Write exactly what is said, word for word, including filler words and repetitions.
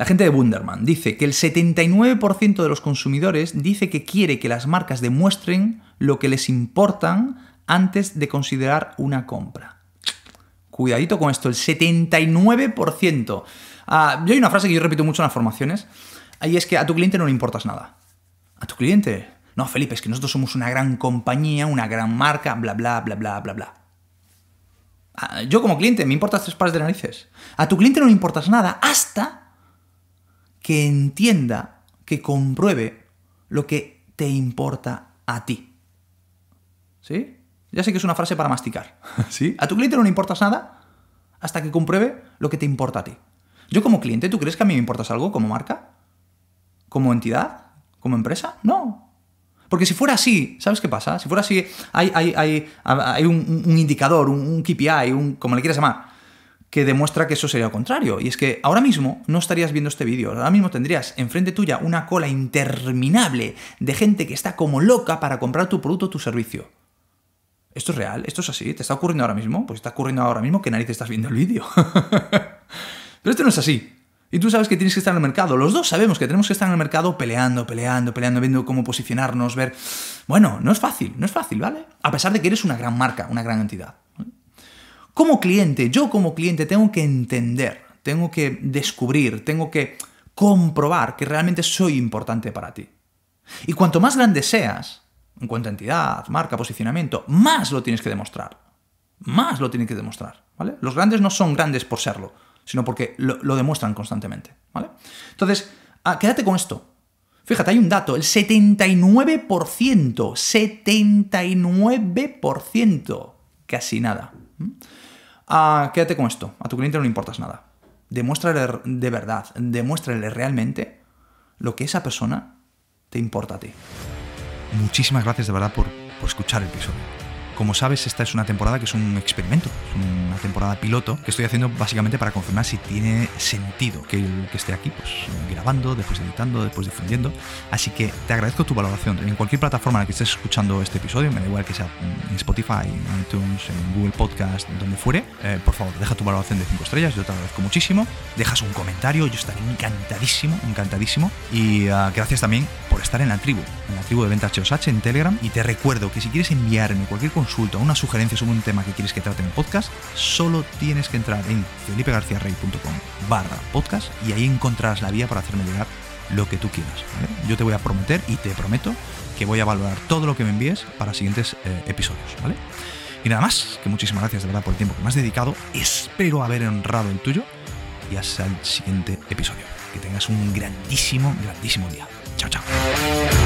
La gente de Wunderman dice que el setenta y nueve por ciento de los consumidores dice que quiere que las marcas demuestren lo que les importan antes de considerar una compra. Cuidadito con esto, el setenta y nueve por ciento. Uh, yo hay una frase que yo repito mucho en las formaciones, y es que a tu cliente no le importas nada. ¿A tu cliente? No, Felipe, es que nosotros somos una gran compañía, una gran marca, bla, bla, bla, bla, bla, bla. Uh, yo como cliente me importas tres pares de narices. A tu cliente no le importas nada hasta que entienda, que compruebe lo que te importa a ti. ¿Sí? Ya sé que es una frase para masticar. ¿Sí? A tu cliente no le importas nada hasta que compruebe lo que te importa a ti. Yo como cliente, ¿tú crees que a mí me importas algo como marca? ¿Como entidad? ¿Como empresa? No. Porque si fuera así, ¿sabes qué pasa? Si fuera así, hay, hay, hay, hay un, un indicador, un, un K P I, un, como le quieras llamar, que demuestra que eso sería lo contrario. Y es que ahora mismo no estarías viendo este vídeo. Ahora mismo tendrías enfrente tuya una cola interminable de gente que está como loca para comprar tu producto o tu servicio. ¿Esto es real? ¿Esto es así? ¿Te está ocurriendo ahora mismo? Pues está ocurriendo ahora mismo. ¿Qué narices estás viendo el vídeo? Pero esto no es así. Y tú sabes que tienes que estar en el mercado. Los dos sabemos que tenemos que estar en el mercado peleando, peleando, peleando, viendo cómo posicionarnos, ver... Bueno, no es fácil, no es fácil, ¿vale? A pesar de que eres una gran marca, una gran entidad. Como cliente, yo como cliente tengo que entender, tengo que descubrir, tengo que comprobar que realmente soy importante para ti. Y cuanto más grande seas, en cuanto a entidad, marca, posicionamiento, más lo tienes que demostrar. Más lo tienes que demostrar, ¿vale? Los grandes no son grandes por serlo, sino porque lo, lo demuestran constantemente, ¿vale? Entonces, ah, quédate con esto. Fíjate, hay un dato, el setenta y nueve por ciento, setenta y nueve por ciento, casi nada. Ah, quédate con esto, a tu cliente no le importas nada. Demuéstrale de verdad, demuéstrale realmente lo que esa persona te importa a ti. Muchísimas gracias de verdad por, por escuchar el episodio. Como sabes, esta es una temporada que es un experimento, es una temporada piloto que estoy haciendo básicamente para confirmar si tiene sentido que, que esté aquí, pues grabando, después editando, después difundiendo. Así que te agradezco tu valoración. En cualquier plataforma en la que estés escuchando este episodio, me da igual que sea en Spotify, en iTunes, en Google Podcast, donde fuere, eh, por favor, deja tu valoración de cinco estrellas, yo te agradezco muchísimo. Dejas un comentario, yo estaré encantadísimo, encantadísimo. Y uh, gracias también por estar en la tribu, en la tribu de Ventas H dos H en Telegram. Y te recuerdo que si quieres enviarme cualquier consulta, una sugerencia sobre un tema que quieres que trate en el podcast, solo tienes que entrar en felipegarciarrey.com barra podcast y ahí encontrarás la vía para hacerme llegar lo que tú quieras, ¿vale? Yo te voy a prometer y te prometo que voy a valorar todo lo que me envíes para siguientes eh, episodios, ¿vale? Y nada más, que muchísimas gracias de verdad por el tiempo que me has dedicado. Espero haber honrado el tuyo y hasta el siguiente episodio. Que tengas un grandísimo, grandísimo día. Chao, chao.